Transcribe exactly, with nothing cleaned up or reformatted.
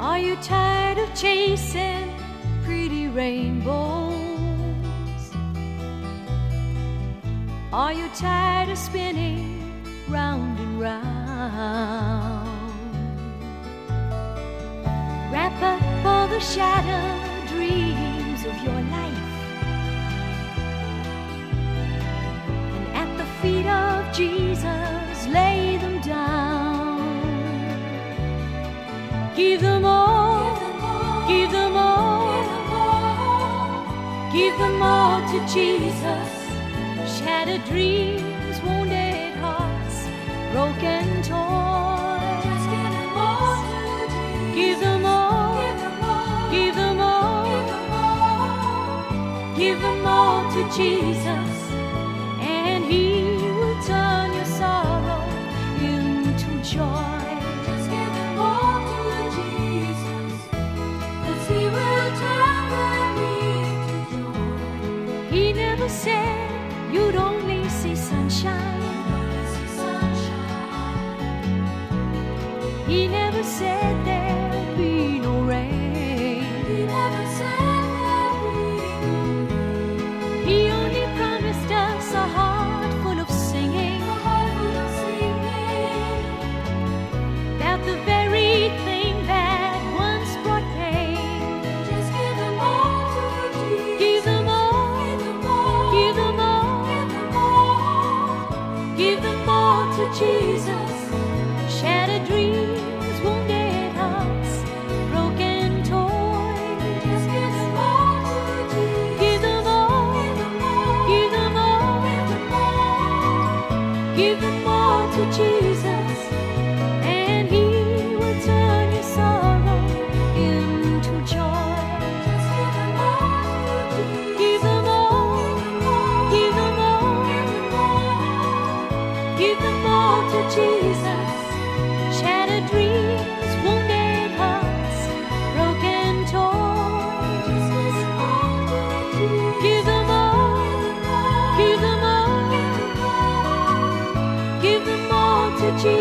Are you tired of chasing pretty rainbows? Are you tired of spinning round and round? Wrap up all the shattered dreams of your life, and at the feet of Jesus lay them down. Give them all, give them all, give them all to Jesus. Shattered dreams, wounded hearts, broken toys. Just give them all to Jesus. Give them all, give them all, give them all to Jesus, and He will turn your sorrow into joy. Just give them all to Jesus, 'cause He will turn them into joy. He never said you'd only see sunshine. He never said there'd be no rain. He never said there'd be no rain. He only promised us a heart full of singing, a heart full of singing, about the very thing that once brought pain. Just give them all to Jesus. Give them all, give them all, give them all to Jesus. Shattered dreams, wounded hearts, broken toys. Just give them all to Jesus. Give them all, give them all, give them all to Jesus, and He will turn your sorrow into joy. Just give them all to Jesus. Give them all, give them all, give them all to Jesus. Shattered dreams, wounded hearts, broken toys. Give them all, give them all, give them all to Jesus.